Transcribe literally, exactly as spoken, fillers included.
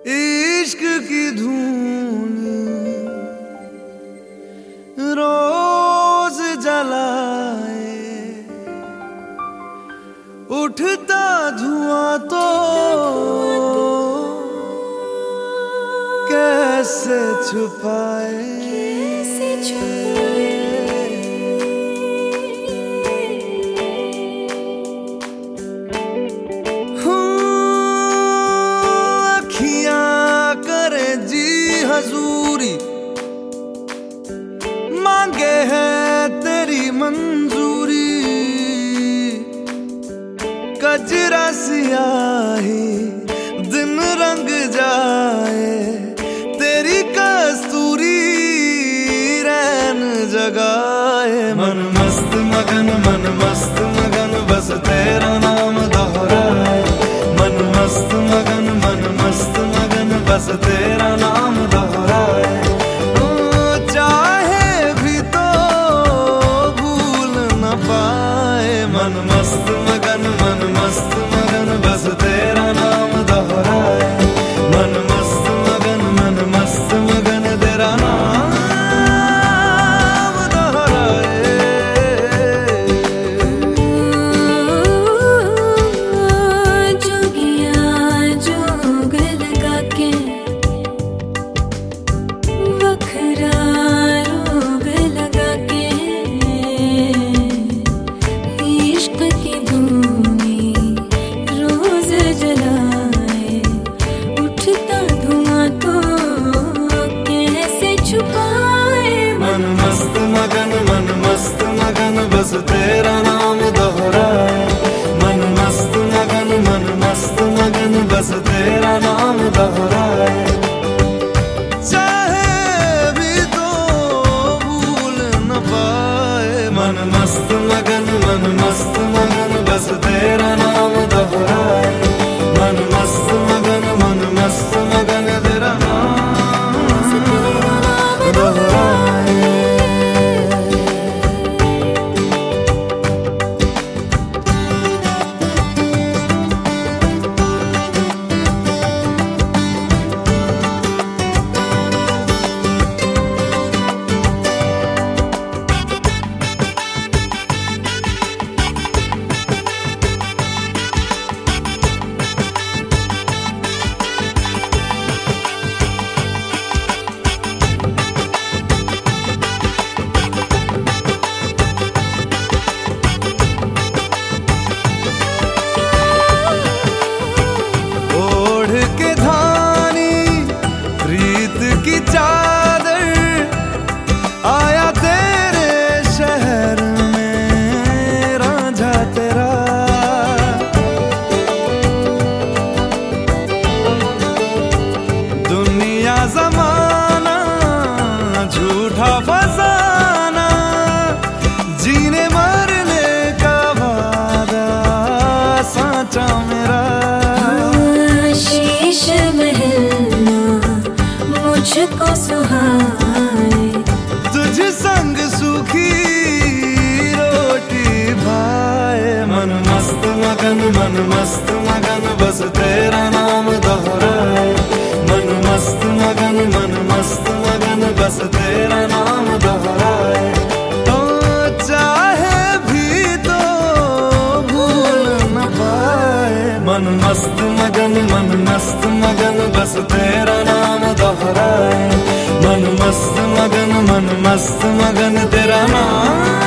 इश्क की धून रोज जलाए, उठता धुआं तो कैसे छुपाए, कैसे छुपाए। अखियां करे जी हजूरी, मांगे है तेरी मंजूरी, कजरा सियाही दिन रंग जाए, तेरी कस्तूरी रैन जगाए। मन मस्त मगन मन मस्त मगन बस तेरा नाम दोहराए, मन मस्त मगन मन मस्त मगन बस तेरा नाम दोहराए। चाहे भी तो भूल न पाए, मन मस्त मगन मन मस्त मगन बस तेरा नाम दोहराए, मन मस्त मगन मन मस्त मगन तेरा नाम बस तेरा नाम दोहराए, मन मस्त मगन मन मस्त मगन बस तेरा नाम दोहराए। चाहे भी तो भूल न पाए, मन मस्त मगन मन मस्त मगन बस तेरा नाम दोहराए, मन मस्त मगन मन मस्त मगन तेरा नाम दोहराए। की चादर आया तेरे शहर में रांझा तेरा, दुनिया जमाना झूठा फसाना, जीने मरने का वादा साचा मेरा। शीश महलना मुझको सुहाए, तुझ संग सूखी रोटी भाए। मन मस्त मगन मन मस्त मगन बस तेरा नाम दोहराए, मन मस्त मगन मन मस्त मगन बस तेरा नाम दोहराए। तो चाहे भी तो भूल न पाए, मन मस्त मगन मन मस्त मगन बस तेरा नाम दोहराए, मन मस्त मगन मन मस्त मगन तेरा नाम।